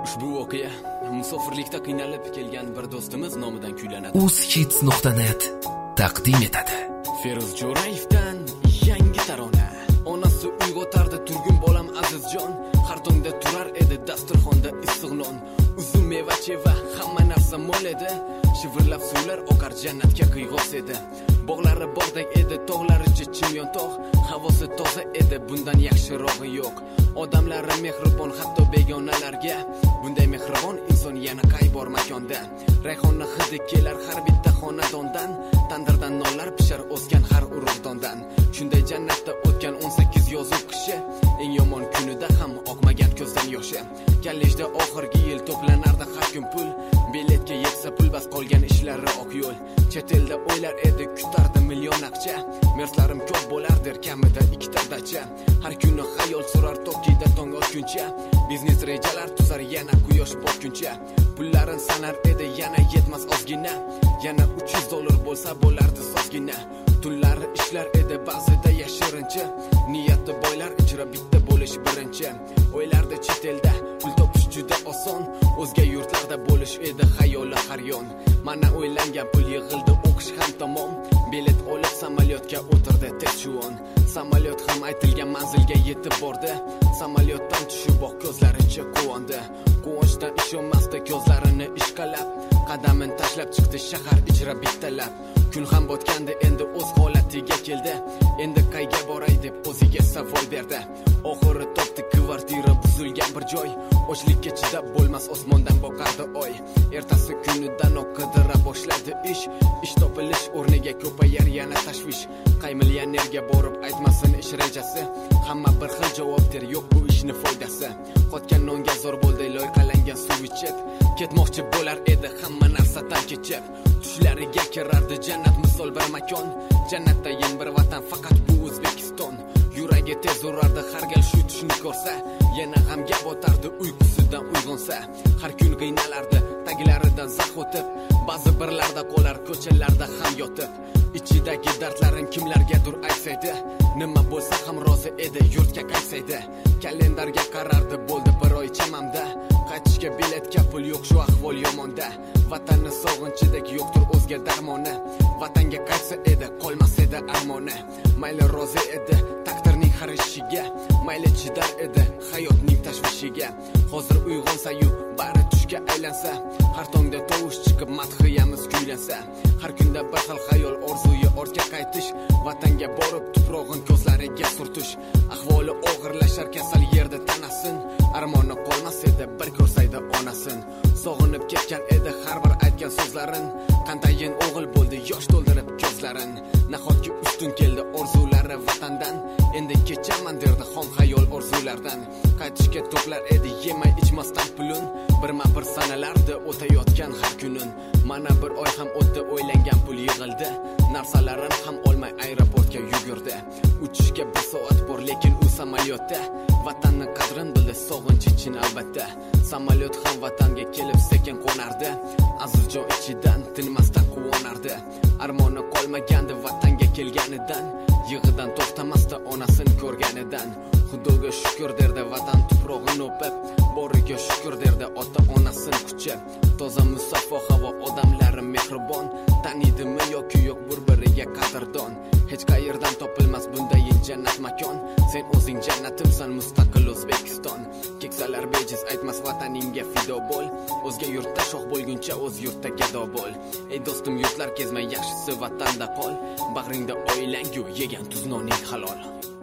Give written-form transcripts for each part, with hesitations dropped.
Ushbu voqea musofirlikda qiynalib kelgan bir do'stimiz nomidan kuylanadi. uzhits.net taqdim etadi. Feruz Jo'rayevdan yangi tarona. Onasi uyg'otardi turgum bolam Azizjon, har tongda turar edi dasturxonda issiq non. Uzum meva cheva hamma narsa mol edi. Shivirlab suvlar oqar jannatga qiyg'os edi. Bog'lari bog'dek edi, tog'lari chimyon tog', havosi toza edi, bundan yaxshirog'i yo'q. Odamlari mehribon hatto begonalarga, bunday mehribon inson yana qay bor makonda. Rayhonni hidi kelar har bitta xonadondan, tandirdan nonlar pishar o'sgan har urug'dondan. Shunday jannatda o'tgan 18 yozuv qishi, eng yomon kunida ham oqmagan ko'zdan yoshi. Kallejda oxirgi yil to'planardi har kun pul, biletga yetsa pul bas qolgan ishlari oq yo'l. Chet elda o'ylar edi, kutardi million aqcha. Merslarim ko'p bo'lardi, kamida ikkita dacha. Har kuni xayol surar tokida tong otguncha. Biznes rejalar tuzar yana quyosh botguncha. Pullarin sanar edi yana yetmas ozgina. Yana $300 bo'lsa bo'lardi sozgina. Tunlari ishlar edi ba'zida yashirincha. Niyati boylar ichra bitta bo'lish birinchi. O'ylardi chet elda pul topish juda oson. O'zga yurtlarda bo'lish edi xayoli har yon. Mana o'ylangan pul yig'ildi, o'qish ham tamom. Bilet olib samolyotga o'tirdi tez shuon. Samolyot ham aytilgan manzilga yetib bordi. Samolyotdan tushib ko'zlaricha quvondi. Quvonchdan ishonmasdi, ko'zlarini ishqalab, qadamin tashlab chiqdi shahar ichra bittalab. Kun ham botgandi, endi o'z holatiga keldi. Endi qayga boray deb o'ziga savol berdi. Oxiri topdi kvartira buzilgan bir joy. Ochlikka chidab bo'lmas, osmondan boqardi oy. Ertasi kunidan qidira boshladi ish. Ish topilish o'rniga ko'payar yana tashvish. Qay millionerga borib aytmasin ish rejasi. Hamma bir xil javob der, yo'q bu ishni foydasi. Qotgan nonga zo'r bo'ldi loyqalangan suv ichib. Ketmoqchi bo'lar edi hamma narsadan kechib. Tushlariga kirardi jannat misol bir makon. Jannatdayin bir vatan faqat bu O'zbekiston. Yuragi tez urardi har gal shu tushni ko'rsa. Yana g'amga botardi uyqusidan uyg'onsa. Har kun qiynalardi taglaridan zax o'tib. Ba'zi birlarda qolar ko'chalarda ham yotib. Ichidagi dardlarin kimlargadir aytsaydi. Nima bo'lsa ham rozi edi, yurtga qaytsaydi. Kalendarga qarardi, bo'ldi bir oy chamamda. Qaytishga biletga pul yo'q, shu ahvol yomonda. Vatanni sog'inchidek yo'qdir o'zga darmoni. Vatanga qaytsa edi, qolmas edi armoni. Mayli rozi edi taqdirning har ishiga, mayli chidar edi hayotning tashvishiga. Hozir uyg'onsa-yu bari tushga aylansa, har tongda tovush chiqib madhiyamiz kuylansa, har kunda bir xil xayol orzuyi ortga qaytish, vatanga borib tuprog'in ko'zlariga surtish. Ahvoli og'irlashar, kasal yerda tanasin, armoni qolmas edi bir ko'rsaydi onasin. Sog'inib ketgan edi har bir aytgan so'zlarin, qandayin o'g'il bo'ldi yosh to'ldirib ko'zlarin. Nahotki ustun keldi orzulari vatandan, endi kechaman derdi xom xayol orzulardan. Qaytishga to'plar edi yemay ichmasdan pulun, birma-bir sanalardi o'tayotgan har kunin. Mana bir oy ham o'tdi, o'ylangan pul yig'ildi. Narsalarini ham olmay aeroportga yugurdi. Uchishga 1 soat bor, lekin u samolyotda vatanning qadrini bildi, sog'inch için albatta. Samolyot ham vatanga kelib sekin qo'nardi. Azizjon ichidan tinmasdan quvonardi. Armoni qolmagandi vatanga kelganidan, yig'idan to'xtamasdi onasini ko'rganidan. Xudoga shukr derdi vatan tuprog'ini o'pib, boriga shukr derdi ota onasini quchib. Toza musaffo havo, odamlari mehribon, tanidimi yoki yo'q bir-biriga qadrdon. Hech qayerdan topilmas bunday jannat makon. Sen o'zing jannatimsan, mustaqil O'zbekiston. Keksalar bejiz aytmas vataningga fido bo'l. O'zga yurtda shoh bo'lguncha o'z yurtda gado bo'l. Ey do'stim, yurtlar kezmay, yaxshisi vatanda qol. Bag'ringda oilang-ku, yegan tuznoning halol.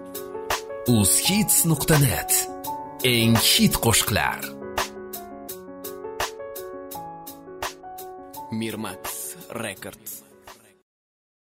uzhits.net eng hit qo'shiqlar. Mirmax Records.